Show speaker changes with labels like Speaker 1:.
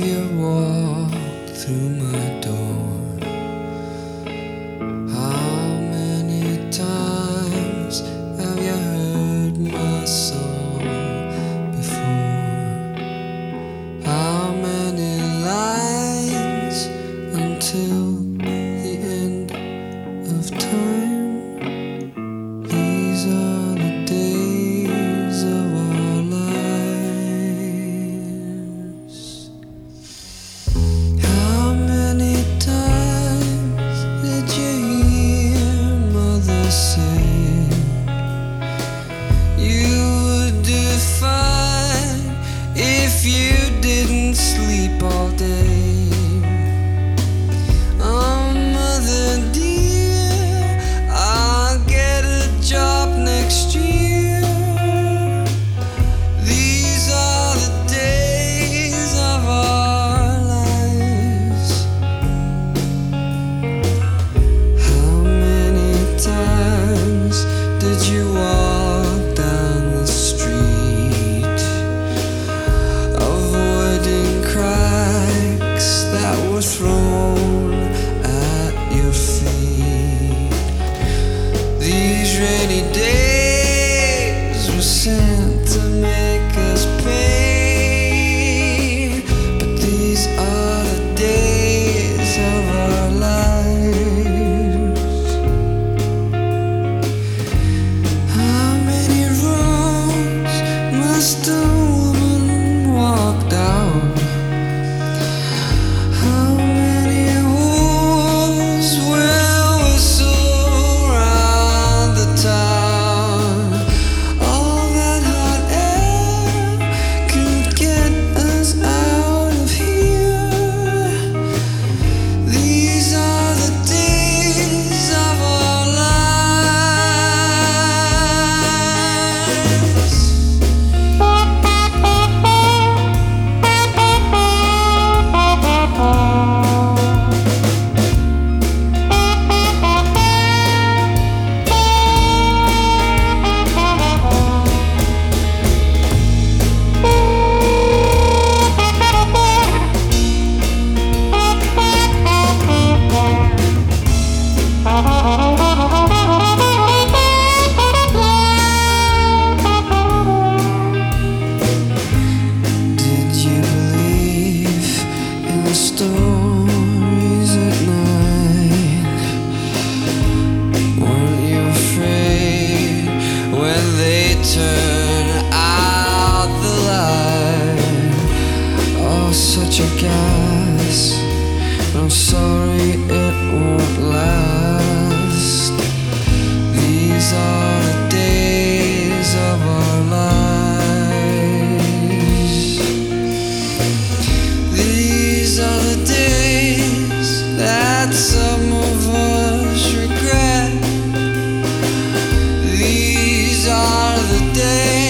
Speaker 1: you walked through my door? How many times have you heard my song before? How many lines until the end of time? These are the days of our lives. How many times did you hear Mother say you would do fine if you didn't sleep all day? Oh, Mother dear, I'll get a job next year. These are the days of our lives. How many times did you walk down the street, avoiding cracks that were thrown at your feet? These rainy days were sent to make us pay, but these are the days of our lives. How many roads must a woman walk down? How many wolves will whistle round the town? All that hot air could get us out of here. These are the days of our lives. Did you believe in the stories at night? Weren't you afraid when they turn out the light? Oh, such a gas. I'm sorry it won't last. These are the days of our lives. These are the days that some of us regret. These are the days